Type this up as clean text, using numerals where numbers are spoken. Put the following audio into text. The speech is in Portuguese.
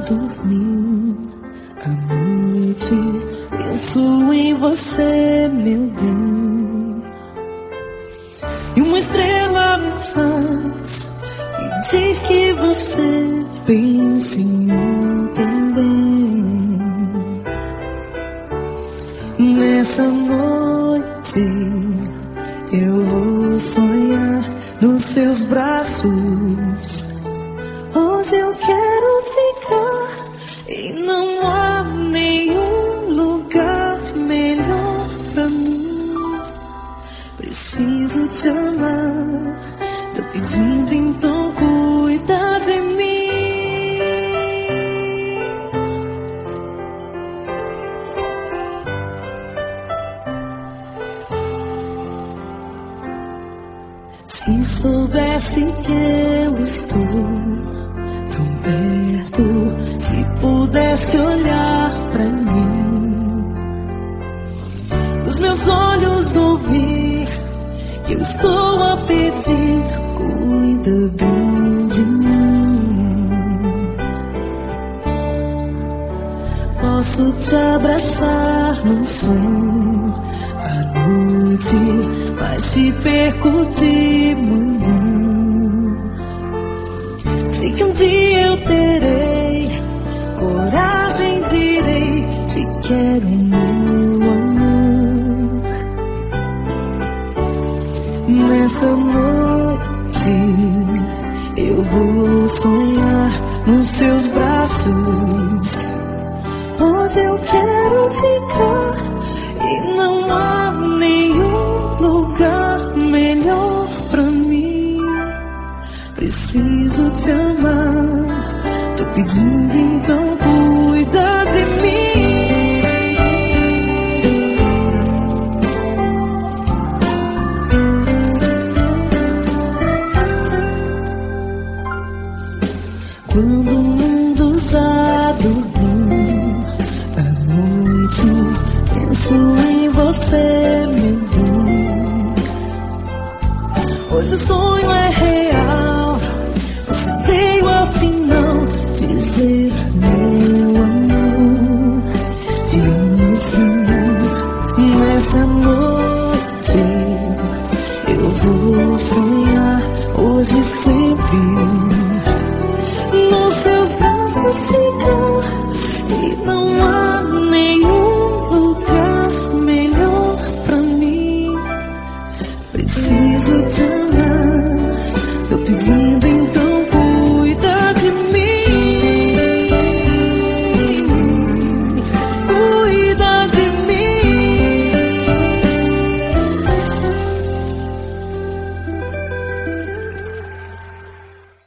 dormir à noite, penso em você, meu bem. E uma estrela me faz pedir que você pense em mim também. Nessa noite eu vou sonhar nos seus braços. Hoje eu quero ficar e não há nenhum lugar melhor pra mim. Preciso te amar, tô pedindo, então cuida de mim. Se soubesse que eu estou tão perto, se pudesse olhar pra mim, os meus olhos ouvir que eu estou a pedir, cuida bem de mim. Posso te abraçar num sonho à noite, mas te perco de manhã. Sei que um dia eu terei coragem, direi: te quero, meu amor. Nessa noite eu vou sonhar nos seus braços. Hoje eu quero ficar e não há nenhum lugar melhor pra mim. Preciso te amar, tô pedindo, então cuida de mim. Quando o mundo já dormiu à noite, penso em você, meu bem. Hoje o sonho é real, você veio afinal dizer: meu amor, te amo sim. Nessa noite eu vou sonhar, hoje e sempre, nos seus braços ficar, e não há nenhum lugar melhor pra mim. Preciso te amar, tô pedindo,